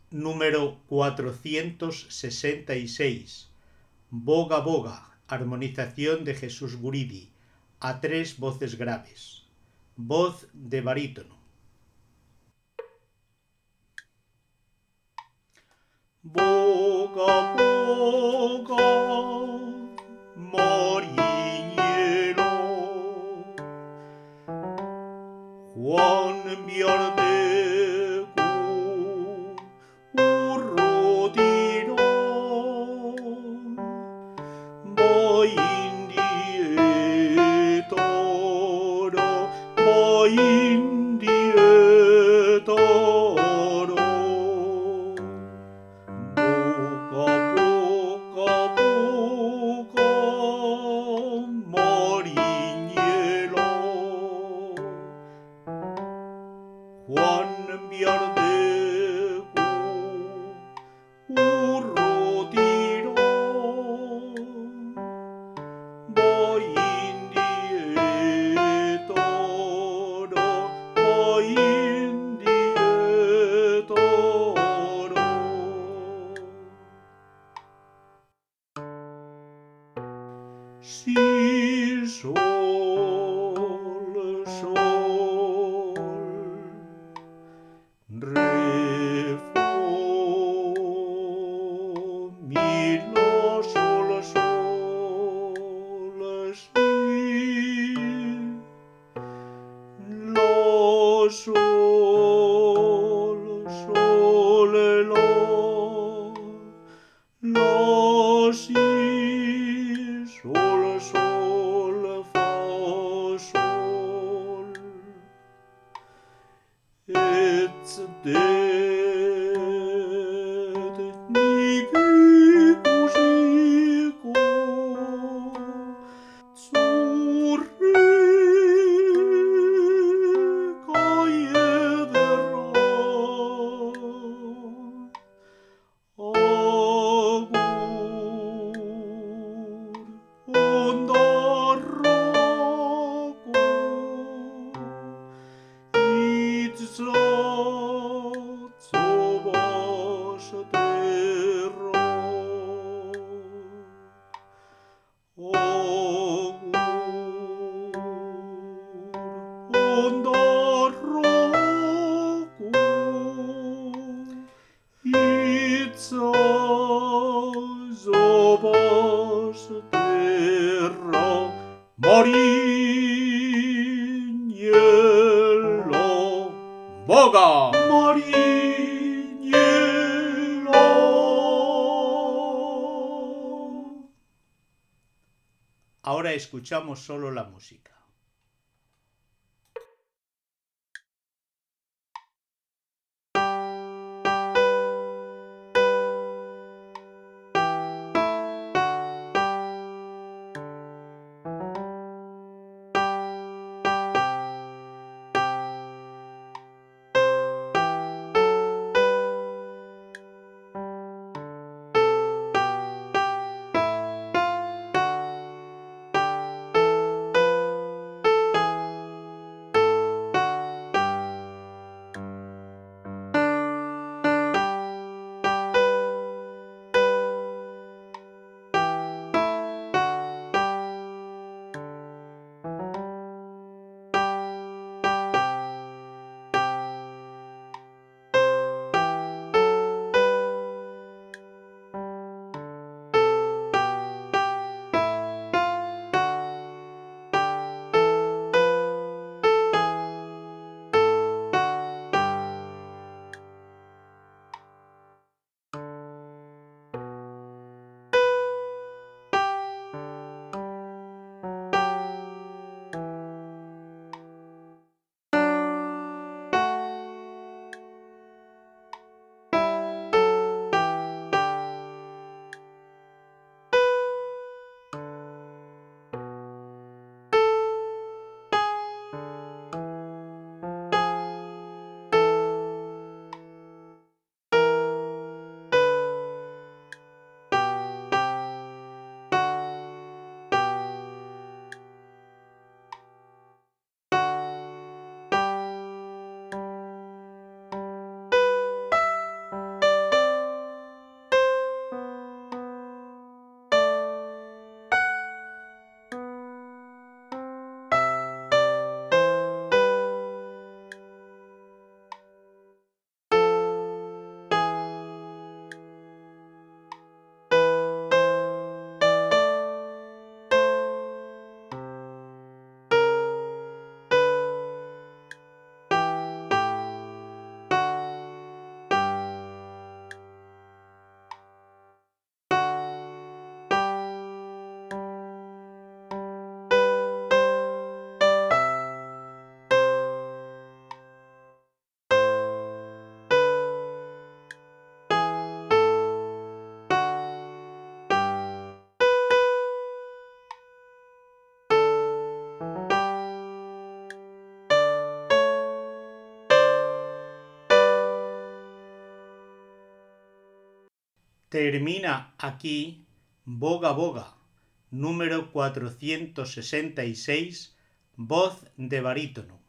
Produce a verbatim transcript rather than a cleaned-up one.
número cuatrocientos sesenta y seis. Boga Boga, armonización de Jesús Guridi, a tres voces graves. Voz de barítono. Boga Boga, mariñero, Juan Biardeco, urro tiro, voy indietoro, voy indietoro. Boga Boga Boga, mariñero, Juan Biardeco, urro tiro, voy indietoro, voy indietoro. Si sol, sol, re, fa, mi, la, sol, sol, si, la, sol, sol, la, la, si, sol, sol, fa, sol. It's dead, niki kushiko, tsuri kayedero, agur ondarroko, Itzratzobash terra, agur ondarroko, Itzratzobash terra, mariñelo, boga, mariñelo. Ahora escuchamos solo la música. Termina aquí Boga Boga, número cuatrocientos sesenta y seis, voz de barítono.